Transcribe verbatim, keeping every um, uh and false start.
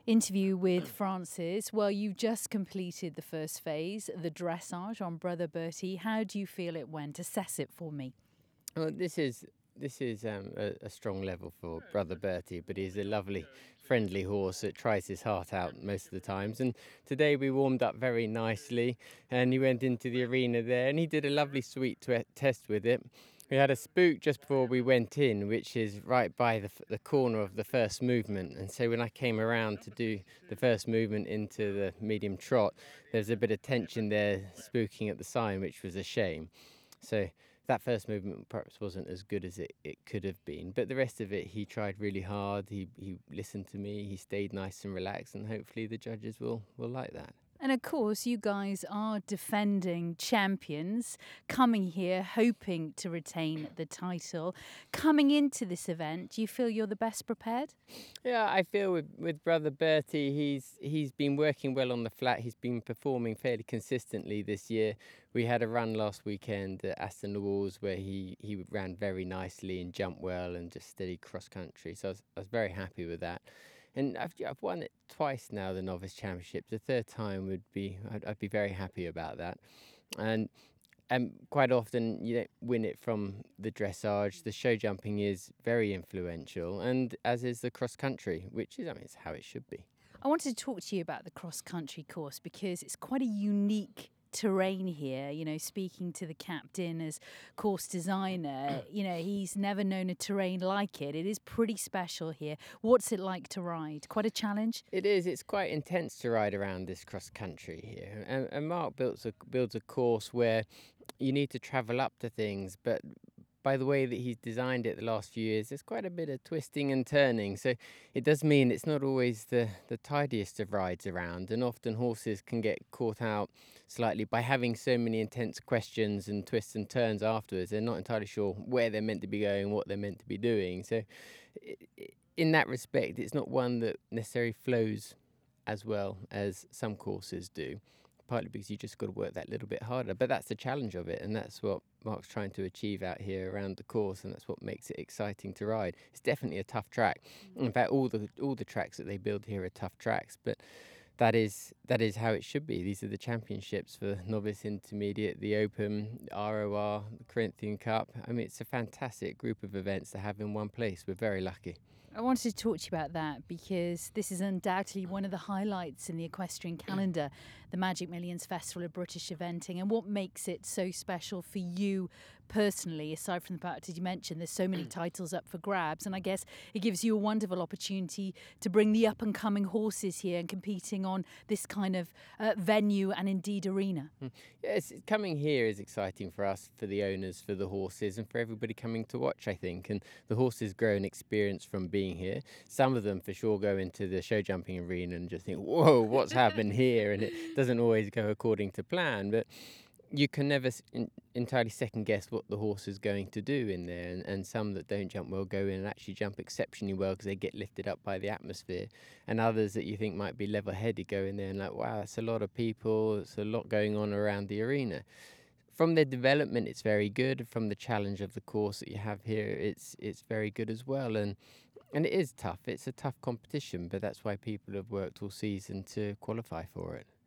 interview with Francis. Well, you just completed the first phase, the dressage on Brother Bertie. How do you feel it went? Assess it for me. Well, this is this is um, a, a strong level for Brother Bertie, but he's a lovely, friendly horse that tries his heart out most of the times. And today we warmed up very nicely, and he went into the arena there, and he did a lovely sweet t- test with it. We had a spook just before we went in, which is right by the, the corner of the first movement. And so when I came around to do the first movement into the medium trot, there was a bit of tension there, spooking at the sign, which was a shame. So that first movement perhaps wasn't as good as it, it could have been. But the rest of it, he tried really hard. He he listened to me. He stayed nice and relaxed. And hopefully the judges will, will like that. And of course, you guys are defending champions, coming here hoping to retain the title. Coming into this event, do you feel you're the best prepared? Yeah, I feel with, with Brother Bertie, he's he's been working well on the flat. He's been performing fairly consistently this year. We had a run last weekend at Aston Le Walls where he, he ran very nicely and jumped well and just steady cross country. So I was, I was very happy with that. And I've, I've won it twice now, the Novice Championship. The third time would be, I'd, I'd be very happy about that. And and quite often you don't win it from the dressage. The show jumping is very influential, and as is the cross country, which is, I mean, it's how it should be. I wanted to talk to you about the cross country course because it's quite a unique terrain here. You know, speaking to the captain as course designer, you know, he's never known a terrain like it. It is pretty special here. What's it like to ride? Quite a challenge? It is. It's quite intense to ride around this cross country here. And, and Mark builds a, builds a course where you need to travel up to things, but by the way that he's designed it the last few years, there's quite a bit of twisting and turning. So it does mean it's not always the, the tidiest of rides around. And often horses can get caught out slightly by having so many intense questions and twists and turns afterwards. They're not entirely sure where they're meant to be going, what they're meant to be doing. So in that respect, it's not one that necessarily flows as well as some courses do. Partly because you just got to work that little bit harder. But that's the challenge of it, and that's what Mark's trying to achieve out here around the course, and that's what makes it exciting to ride. It's definitely a tough track. In fact, all the all the tracks that they build here are tough tracks, but that is that is how it should be. These are the championships for novice, intermediate, the Open, the R O R, the Corinthian Cup. I mean, it's a fantastic group of events to have in one place. We're very lucky. I wanted to talk to you about that because this is undoubtedly one of the highlights in the equestrian calendar, the Magic Millions Festival of British Eventing. And what makes it so special for you personally, aside from the fact, as you mentioned, there's so many titles up for grabs, and I guess it gives you a wonderful opportunity to bring the up-and-coming horses here and competing on this kind of uh, venue and indeed arena. Yes, coming here is exciting for us, for the owners, for the horses, and for everybody coming to watch, I think. And the horses grow in experience from being here. Some of them for sure go into the show jumping arena and just think, whoa, what's happened here? And it doesn't always go according to plan, but you can never in, entirely second guess what the horse is going to do in there. And, and some that don't jump well go in and actually jump exceptionally well because they get lifted up by the atmosphere. And others that you think might be level-headed go in there and like, wow, that's a lot of people. It's a lot going on around the arena. From their development, it's very good. From the challenge of the course that you have here, it's it's very good as well. And and it is tough. It's a tough competition, but that's why people have worked all season to qualify for it.